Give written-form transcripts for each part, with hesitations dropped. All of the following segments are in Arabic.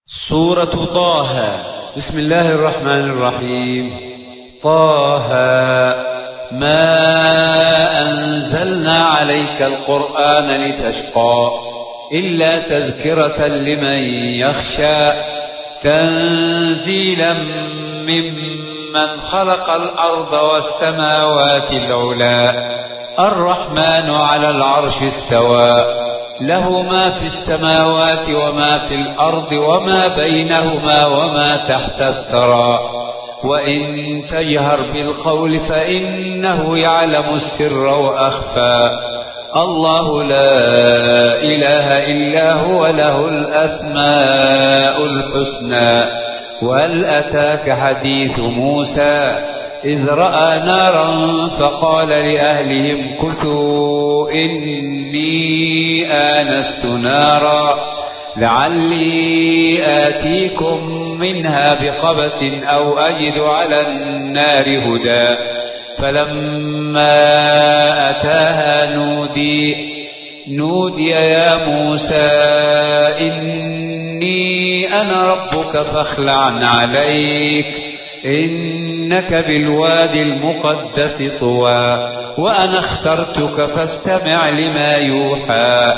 سورة طه. بسم الله الرحمن الرحيم. طه ما أنزلنا عليك القرآن لتشقى إلا تذكرة لمن يخشى تنزيلا ممن خلق الأرض والسماوات العلى الرحمن على العرش استوى له ما في السماوات وما في الأرض وما بينهما وما تحت الثرى وإن تجهر بالقول فإنه يعلم السر وأخفى الله لا إله إلا هو له الأسماء الحسنى. وهل أتاك حديث موسى إذ رأى نارا فقال لأهلهم كثوا إني آنست نارا لعلي آتيكم منها بقبس أو أجد على النار هدى فلما أتاها نودي يا موسى إني أنا ربك فاخلع عليك إنك بالوادي المقدس طوى وأنا اخترتك فاستمع لما يوحى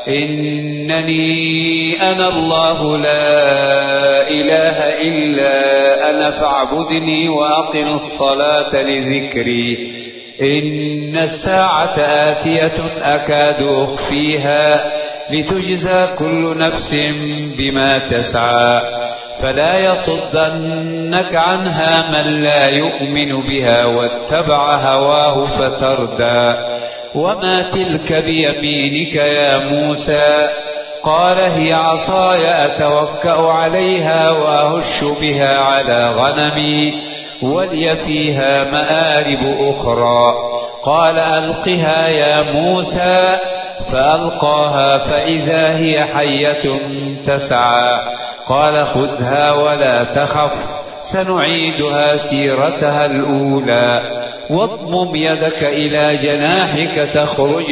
إنني أنا الله لا إله إلا أنا فاعبدني وأقم الصلاة لذكري إن الساعة آتية أكاد أخفيها لتجزى كل نفس بما تسعى فلا يصدنك عنها من لا يؤمن بها واتبع هواه فتردى وما تلك بيمينك يا موسى قال هي عصاي أتوكأ عليها وأهش بها على غنمي ولي فيها مآرب أخرى قال ألقها يا موسى فألقاها فإذا هي حية تسعى قال خذها ولا تخف سنعيدها سيرتها الأولى واضمم يدك إلى جناحك تخرج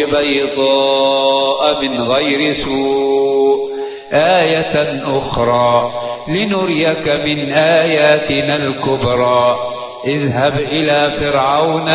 بيضاء من غير سوء آية أخرى لنريك من آياتنا الكبرى اذهب إلى فرعون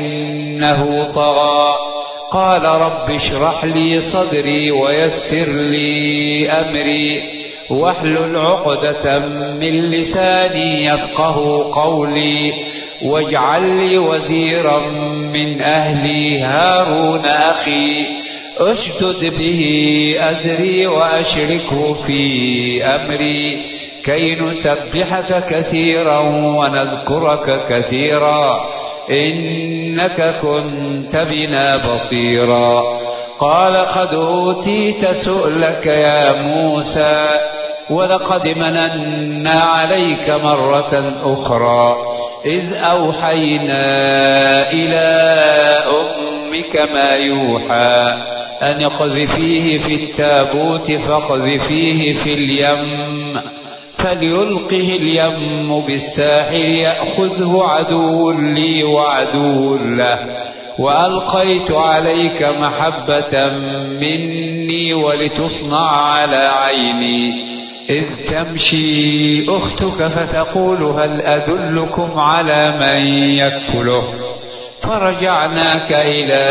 إنه طغى قال رب اشرح لي صدري ويسر لي أمري واحلل عقدة من لساني يفقه قولي واجعل لي وزيرا من أهلي هارون أخي أشدد به أزري وأشركه في أمري كي نسبحك كثيرا ونذكرك كثيرا إنك كنت بنا بصيرا قال قد أوتيت سؤلك يا موسى ولقد مننا عليك مرة أخرى إذ أوحينا إلى أمك ما يوحى أن اقذفيه في التابوت فاقذفيه في اليم فليلقه اليم بالساحل يأخذه عدو لي وعدو له وألقيت عليك محبة مني ولتصنع على عيني إذ تمشي أختك فتقول هل أدلكم على من يكفله فرجعناك إلى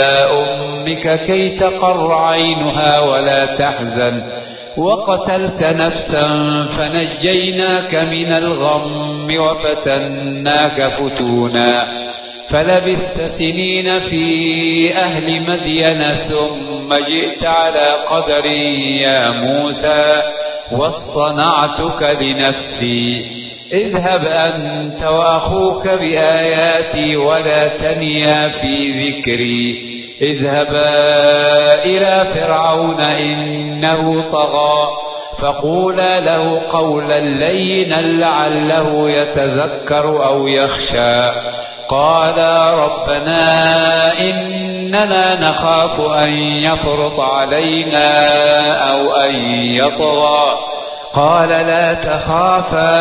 أمك كي تقر عينها ولا تحزن وقتلت نفسا فنجيناك من الغم وفتناك فتونا فلبثت سنين في أهل مدين ثم جئت على قدري يا موسى واصطنعتك لنفسي اذهب أنت وأخوك بآياتي ولا تنيا في ذكري اذهبا إلى فرعون إنه طغى فقولا له قولا لينا لعله يتذكر أو يخشى قالا ربنا إننا نخاف أن يفرط علينا أو أن يطغى قال لا تخافا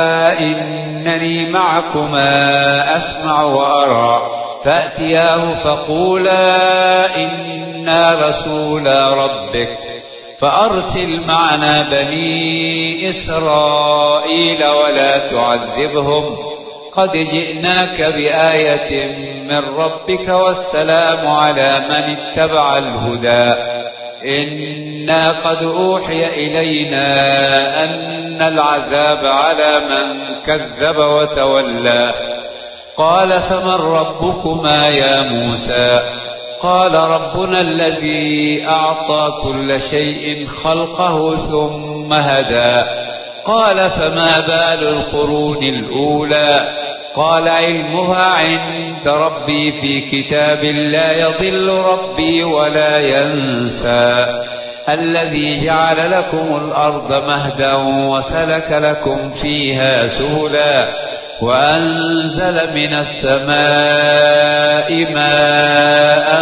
إنني معكما أسمع وأرى فأتياه فقولا إنا رسولا ربك فأرسل معنا بني إسرائيل ولا تعذبهم قد جئناك بآية من ربك والسلام على من اتبع الهدى إنا قد أوحي إلينا أن العذاب على من كذب وتولى قال فمن ربكما يا موسى قال ربنا الذي أعطى كل شيء خلقه ثم هدى قال فما بال القرون الأولى قال علمها عند ربي في كتاب لا يضل ربي ولا ينسى الذي جعل لكم الأرض مهدا وسلك لكم فيها سبلا وأنزل من السماء ماء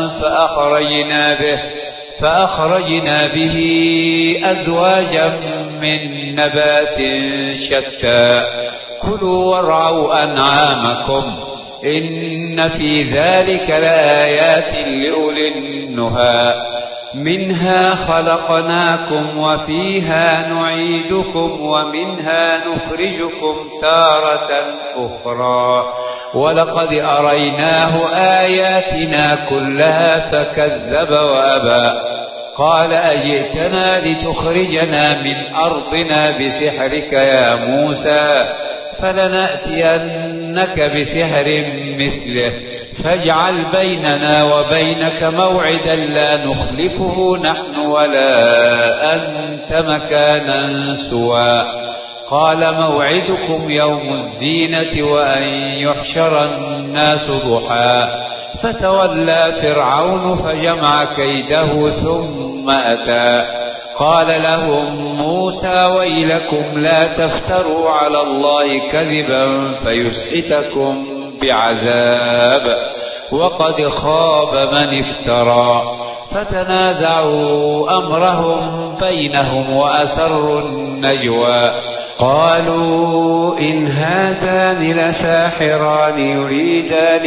فأخرجنا به أزواجا من نبات شتى كلوا وارعوا أنعامكم إن في ذلك لآيات لأولي النهى منها خلقناكم وفيها نعيدكم ومنها نخرجكم تارة أخرى ولقد أريناه آياتنا كلها فكذب وأبى قال أجئتنا لتخرجنا من أرضنا بسحرك يا موسى فلنأتينك بسحر مثله فاجعل بيننا وبينك موعدا لا نخلفه نحن ولا أنت مكانا سوى قال موعدكم يوم الزينة وأن يحشر الناس ضحى فتولى فرعون فجمع كيده ثم أتى قال لهم موسى ويلكم لا تفتروا على الله كذبا فيسحتكم بعذاب وقد خاب من افترى فتنازعوا أمرهم بينهم وأسروا النجوى قالوا إن هذان لساحران يريدان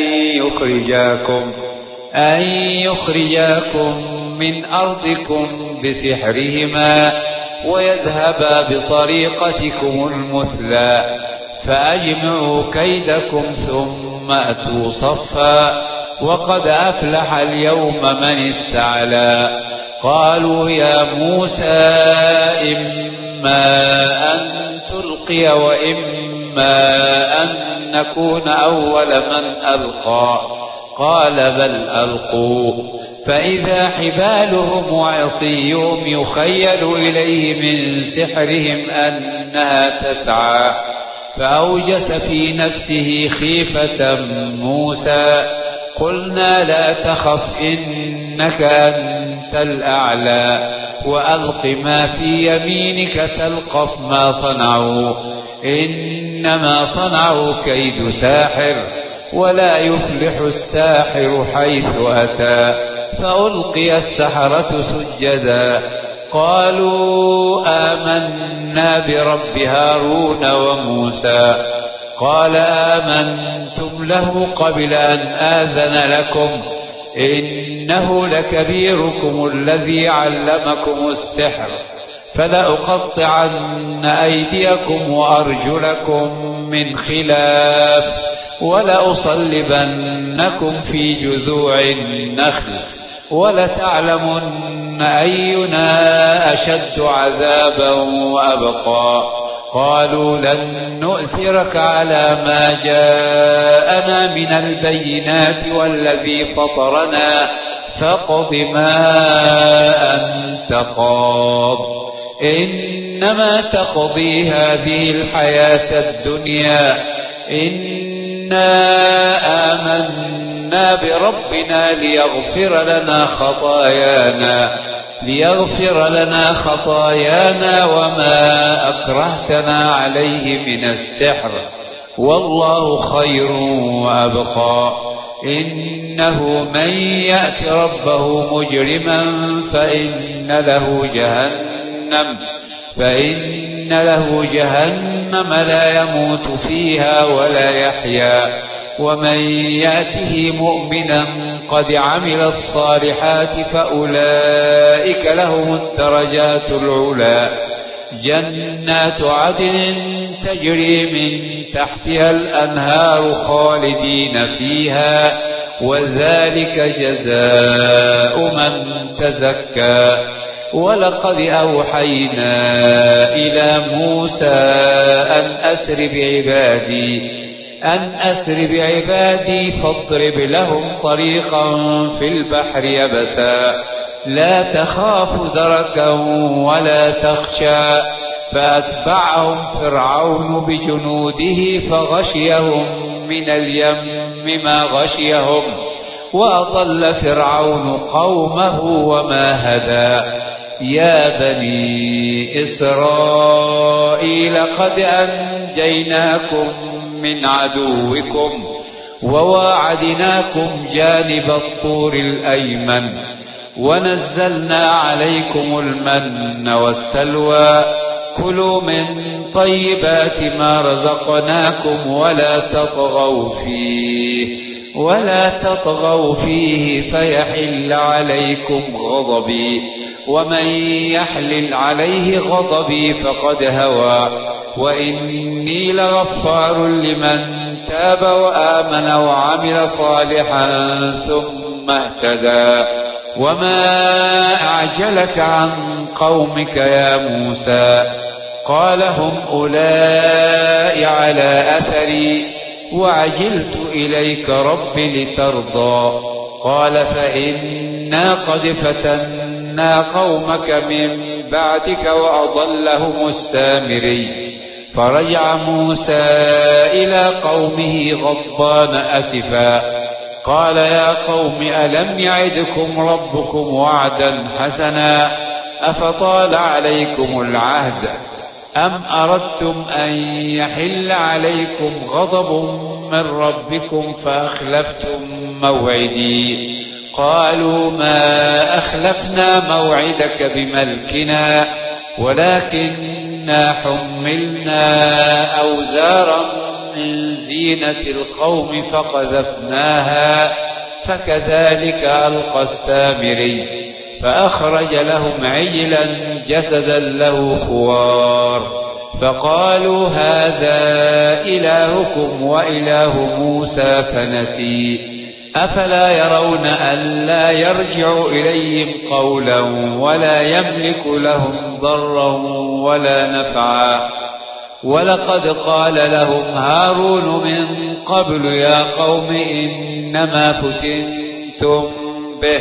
أن يخرجاكم من أرضكم بسحرهما ويذهبا بطريقتكم المثلى فأجمعوا كيدكم ثم أتوا صفا وقد أفلح اليوم من استعلى قالوا يا موسى إما أن تلقي وإما أن نكون أول من ألقى قال بل ألقوا فإذا حبالهم وعصيهم يخيل إليه من سحرهم أنها تسعى فأوجس في نفسه خيفة موسى قلنا لا تخف إنك أنت الأعلى وألق ما في يمينك تلقف ما صنعوا إنما صنعوا كيد ساحر ولا يفلح الساحر حيث أتى فألقي السحرة سجدا قالوا آمنا برب هارون وموسى قال آمنتم له قبل أن آذن لكم إنه لكبيركم الذي علمكم السحر فلأقطعن أيديكم وأرجلكم من خلاف ولأصلبنكم في جذوع النخل ولتعلمن أينا أشد عذابا وأبقى قالوا لن نؤثرك على ما جاءنا من البينات والذي فطرنا فاقض ما أنت قاض إنما تقضي هذه الحياة الدنيا إنا آمنا بربنا ليغفر لنا خطايانا وما أكرهتنا عليه من السحر والله خير وأبقى إنه من يأت ربه مجرما فإن له جهنم لا يموت فيها ولا يحيا ومن يأته مؤمنا قد عمل الصالحات فأولئك لهم الدرجات العلى جنات عدن تجري من تحتها الأنهار خالدين فيها وذلك جزاء من تزكى ولقد أوحينا إلى موسى أن أسر بعبادي فاضرب لهم طريقا في البحر يبسا لا تخاف دركا ولا تخشى فأتبعهم فرعون بجنوده فغشيهم من اليم ما غشيهم وأضل فرعون قومه وما هدى يا بني إسرائيل قد أنجيناكم من عدوكم وواعدناكم جانب الطور الأيمن ونزلنا عليكم المن والسلوى كلوا من طيبات ما رزقناكم ولا تطغوا فيه فيحل عليكم غضبي ومن يحلل عليه غضبي فقد هوى وإني لغفار لمن تاب وآمن وعمل صالحا ثم اهتدى وما أعجلك عن قومك يا موسى قال هم أولئك على أثري وعجلت إليك رب لترضى قال فإنا قد فتنا قومك من بعدك وأضلهم السامري فرجع موسى إلى قومه غضبان أسفا قال يا قوم ألم يعدكم ربكم وعدا حسنا أفطال عليكم العهد أم أردتم أن يحل عليكم غضب من ربكم فأخلفتم موعدي قالوا ما أخلفنا موعدك بملكنا ولكننا حملنا أوزارا من زينة القوم فقذفناها فكذلك ألقى السامري فأخرج لهم عجلا جسدا له خوار فقالوا هذا إلهكم وإله موسى فنسي أفلا يرون ألا يرجع إليهم قولا ولا يملك لهم ضرا ولا نفعا ولقد قال لهم هارون من قبل يا قوم إنما فتنتم به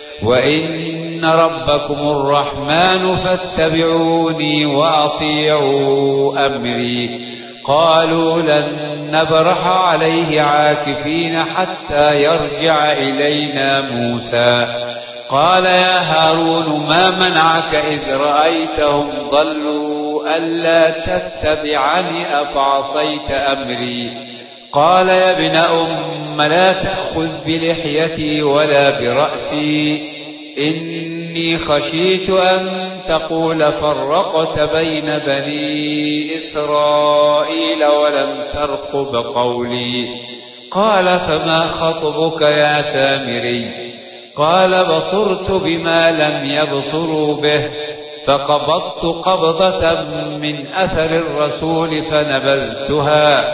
وإن ربكم الرحمن فاتبعوني وأطيعوا أمري قالوا لن نبرح عليه عاكفين حتى يرجع إلينا موسى قال يا هارون ما منعك إذ رأيتهم ضلوا ألا تتبعني أفعصيت أمري قال يا ابن أم لا تأخذ بلحيتي ولا برأسي إني خشيت أن تقول فرقت بين بني إسرائيل ولم ترقب قولي قال فما خطبك يا سامري قال بصرت بما لم يبصروا به فقبضت قبضة من أثر الرسول فنبذتها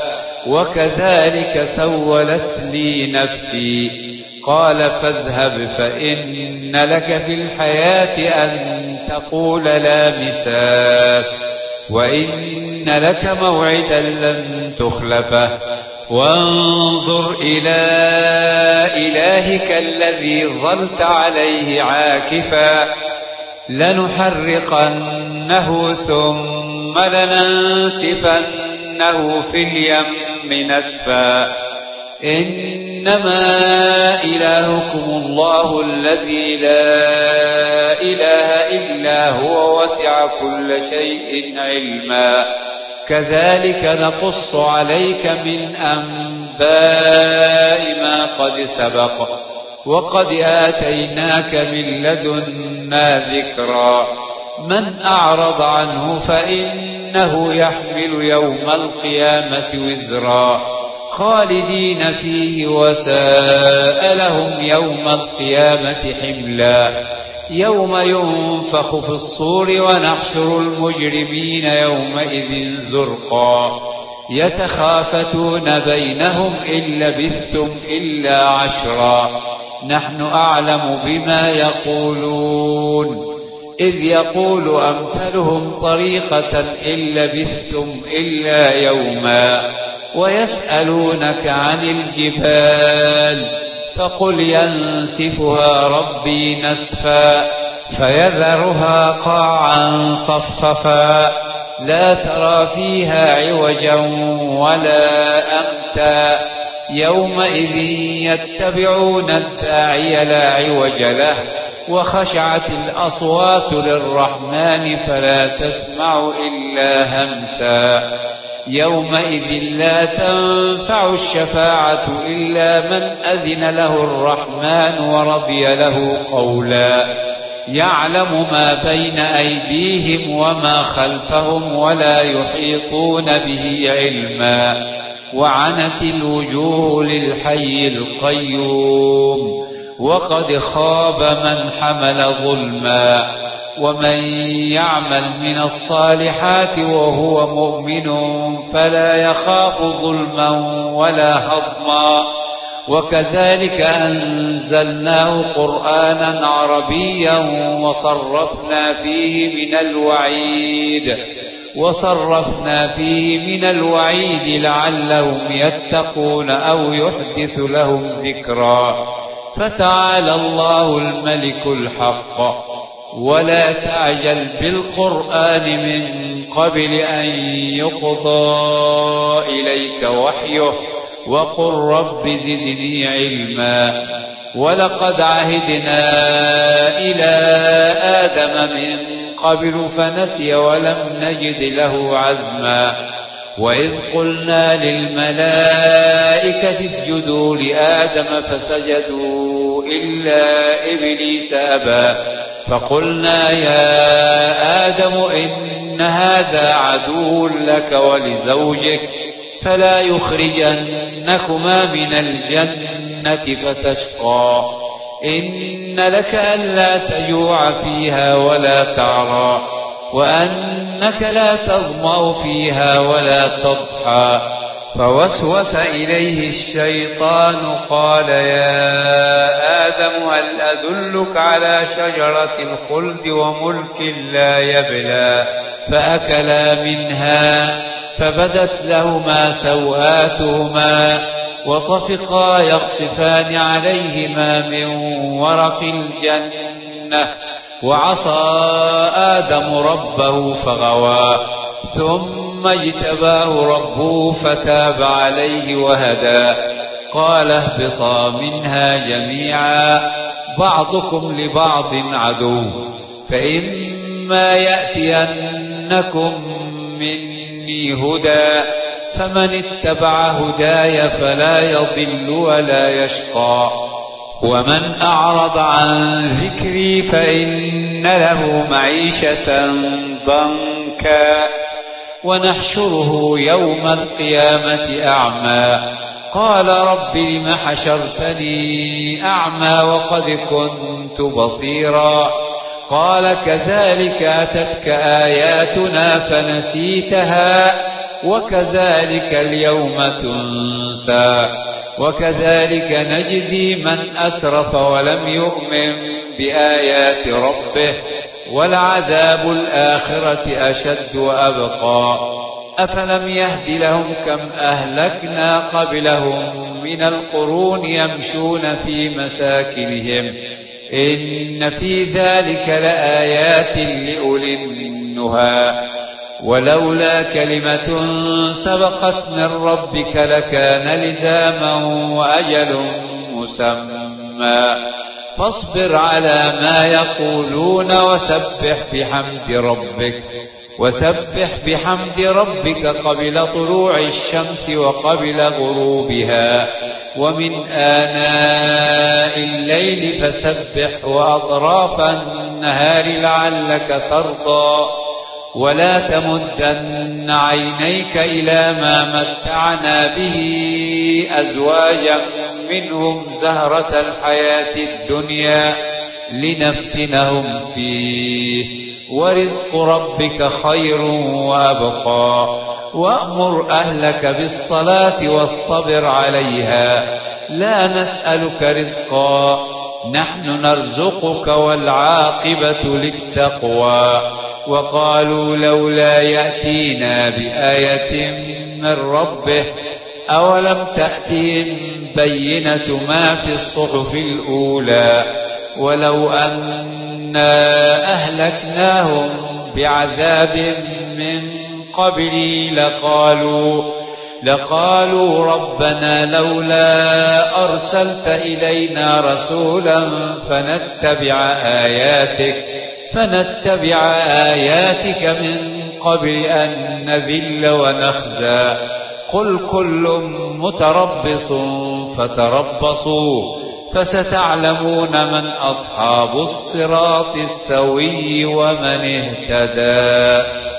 وكذلك سولت لي نفسي قال فاذهب فإن لك في الحياة أن تقول لا مساس وإن لك موعدا لن تخلفه وانظر إلى إلهك الذي ظلت عليه عاكفا لنحرقنه ثم لننسفنه في اليم نسفا إنما إلهكم الله الذي لا إله إلا هو وسع كل شيء علما كذلك نقص عليك من أنباء ما قد سبق وقد آتيناك من لدنا ذكرا من أعرض عنه فإنه يحمل يوم القيامة وزرا خالدين فيه وساء لهم يوم القيامة حملا يوم ينفخ في الصور ونحشر المجرمين يومئذ زرقا يتخافتون بينهم إن لبثتم إلا عشرا نحن أعلم بما يقولون إذ يقول أمثلهم طريقة إن لبثتم إلا يوما ويسألونك عن الجبال فقل ينسفها ربي نسفا فيذرها قاعا صفصفا لا ترى فيها عوجا ولا أمتا يومئذ يتبعون الداعي لا عوج له وخشعت الأصوات للرحمن فلا تسمع إلا همسا يومئذ لا تنفع الشفاعة إلا من أذن له الرحمن ورضي له قولا يعلم ما بين أيديهم وما خلفهم ولا يحيطون به علما وعنت الوجوه للحي القيوم وقد خاب من حمل ظلما ومن يعمل من الصالحات وهو مؤمن فلا يخاف ظلما ولا هضما وكذلك أنزلناه قرآنا عربيا وصرفنا فيه من الوعيد لعلهم يتقون أو يحدث لهم ذكرا فتعالى الله الملك الحق ولا تعجل بالقرآن من قبل أن يقضى إليك وحيه وقل رب زدني علما ولقد عهدنا إلى آدم من قبل فنسي ولم نجد له عزما وإذ قلنا للملائكة اسجدوا لآدم فسجدوا إلا إبليس أبى فقلنا يا آدم إن هذا عدو لك ولزوجك فلا يخرجنكما من الجنة فتشقى إن لك ألا تجوع فيها ولا تعرى وأنك لا تظمأ فيها ولا تضحى فوسوس إليه الشيطان قال يا آدم هل أدلك على شجرة الخلد وملك لا يبلى فأكلا منها فبدت لهما سوآتهما وطفقا يخصفان عليهما من ورق الجنة وعصى آدم ربه فغوى ثم اجتباه ربه فتاب عليه وهدى قال اهبطا منها جميعا بعضكم لبعض عدو فإما يأتينكم مني هدى فمن اتبع هداي فلا يضل ولا يشقى ومن أعرض عن ذكري فإن له معيشة ضنكا ونحشره يوم القيامة أعمى قال رب لم حشرتني أعمى وقد كنت بصيرا قال كذلك أتتك آياتنا فنسيتها وكذلك اليوم تنسى وكذلك نجزي من أسرف ولم يؤمن بآيات ربه ولعذاب الآخرة أشد وأبقى أفلم يهد لهم كم أهلكنا قبلهم من القرون يمشون في مساكنهم إن في ذلك لآيات لأولي النهى ولولا كلمة سبقت من ربك لكان لزاما وأجل مسمى فاصبر على ما يقولون وسبح بحمد ربك قبل طلوع الشمس وقبل غروبها ومن آناء الليل فسبح وأطراف النهار لعلك ترضى ولا تمدن عينيك إلى ما متعنا به أزواجا منهم زهرة الحياة الدنيا لنفتنهم فيه ورزق ربك خير وأبقى وأمر أهلك بالصلاة واصطبر عليها لا نسألك رزقا نحن نرزقك والعاقبة للتقوى وقالوا لولا يأتينا بآية من ربه أولم تأتهم بينة ما في الصحف الأولى ولو أنا أهلكناهم بعذاب من قبل لقالوا ربنا لولا أرسلت إلينا رسولا فنتبع آياتك من قبل أن نذل ونخزى قل كل متربص فتربصوا فستعلمون من أصحاب الصراط السوي ومن اهتدى.